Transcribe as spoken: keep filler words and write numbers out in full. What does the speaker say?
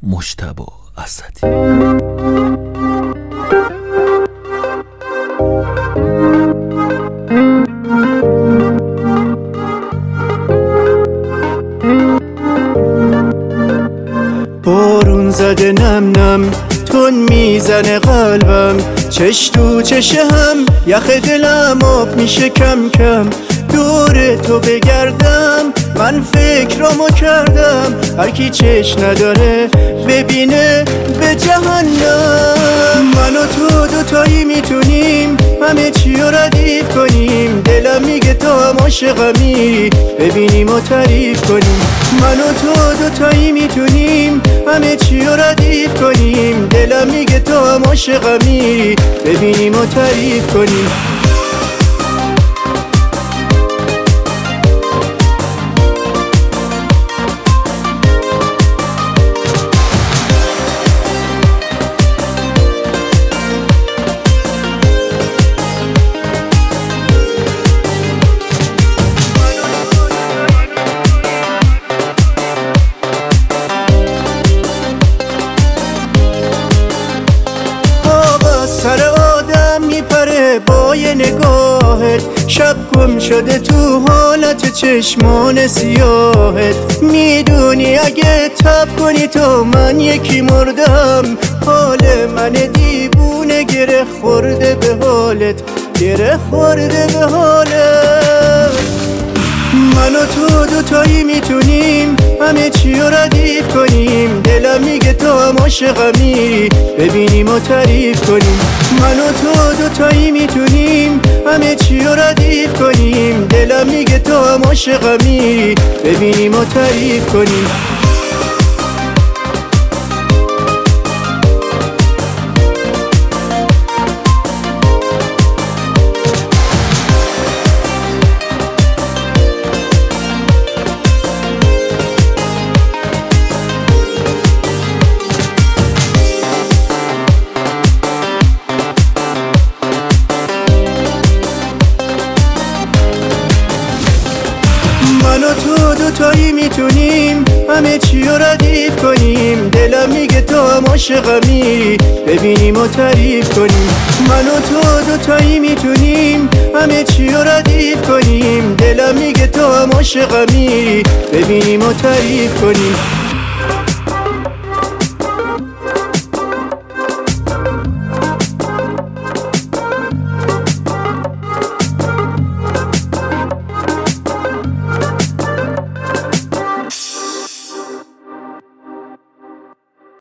مجتبی اسدی. بارون زده نم نم تون میزنه قلبم، چش تو چش هم یخ دلم آب میشه کم کم. دور تو بگردم من فکرامو کردم، هرکی چش نداره ببینه به جهنم. من و تو دوتایی میتونیم همه چی رو ردیف کنیم، دلم میگه تو هم عاشقمی ببینیم و تعریف کنیم. من و تو دوتایی میتونیم همه چی رو ردیف کنیم، دلم میگه تو هم عاشقمی ببینیم و تعریف کنیم. سر آدم میپره با یه نگاهت، شب گم شده تو حالت چشمان سیاهت. میدونی اگه تب کنی تو من یکی مردم، حال من دیوونه گره خورده به حالت، گره خورده به حالت. من و تو دوتایی میتونیم همه چی رو ردیف کنیم، دلم میگه تو هم عاشقمی ببینیم و تعریف کنیم. من و تو دوتایی میتونیم همه چی رو ردیف کنیم، دلم میگه تو هم عاشقمی ببینیم و تعریف کنیم. من و تو دوتایی میتونیم همه چی رو ردیف کنیم، دلم میگه تو هم عاشقمی ببینیم و تعریف کنیم. من و تو دوتایی میتونیم همه چی رو ردیف کنیم، دلم میگه تو هم عاشقمی ببینیم و تعریف کنیم.